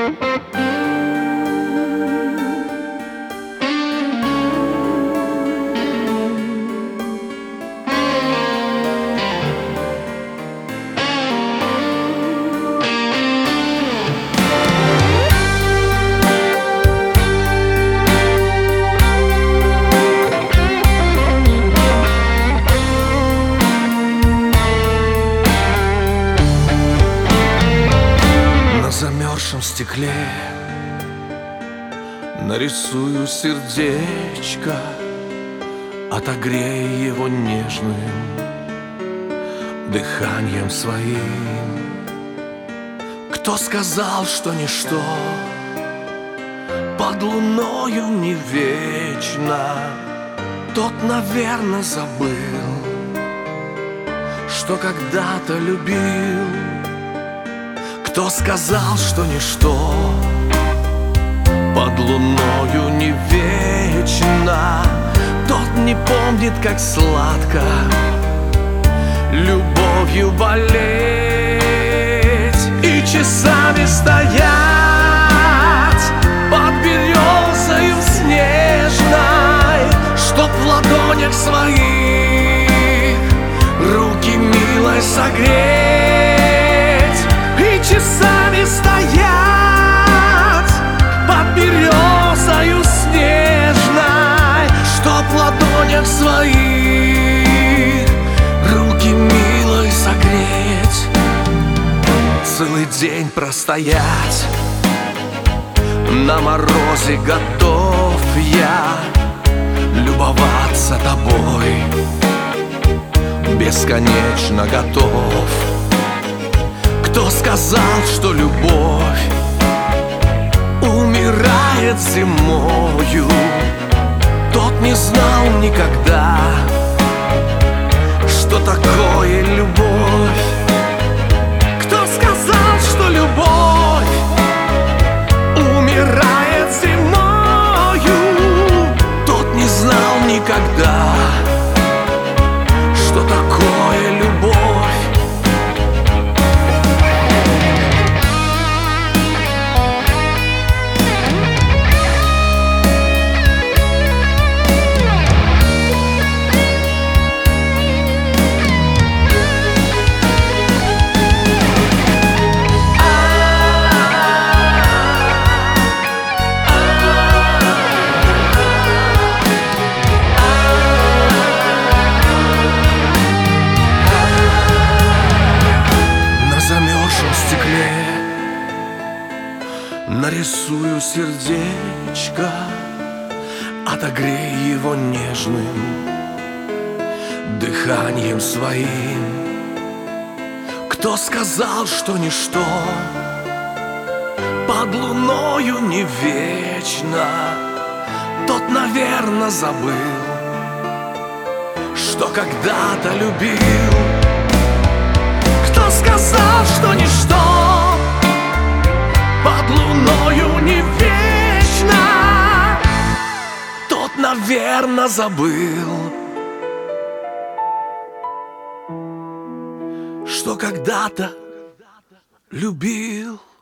замерзшем стекле нарисую сердечко, отогрей его нежным дыханием своим. Кто сказал, что ничто под луною не вечно, тот, наверно, забыл, что когда-то любил. Кто сказал, что ничто под луною не вечно, тот не помнит, как сладко любовью болеть и часами стоять под березою снежной, чтоб в ладонях своих руки милой согреть. Часами стоять под березою снежной, чтоб в ладонях своих руки милой согреть. Целый день простоять на морозе готов я любоваться тобой, бесконечно готов. Кто сказал, что любовь умирает зимою, тот не знал никогда, что такое любовь. Кто сказал, что любовь умирает зимою, тот не знал никогда, что такое любовь. Нарисую сердечко, отогрей его нежным дыханием своим. Кто сказал, что ничто под луною не вечно, тот, наверно, забыл, что когда-то любил. Кто сказал, что ничто под луною не вечно, тот, наверно, забыл, что когда-то любил.